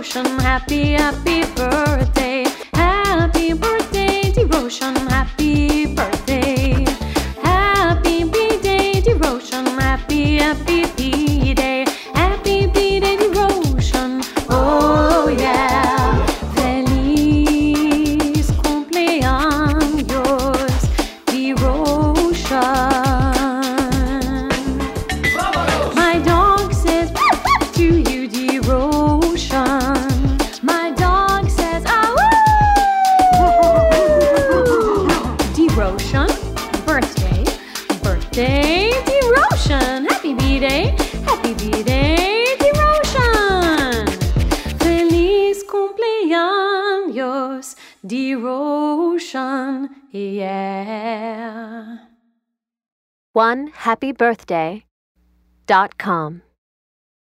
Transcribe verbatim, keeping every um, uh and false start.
Devotion. Happy, happy birthday. Happy birthday, Devotion. Happy birthday. Happy B-Day, Devotion. Happy, happy B-Day. Happy B-Day, Devotion. Oh yeah. Feliz cumpleaños, Devotion. My dog says to you, Devotion. My dog says, ah, Devotion, birthday, birthday, Devotion. Happy B-Day, happy B-Day, Devotion. Feliz cumpleaños, Devotion, yeah. one happy birthday dot com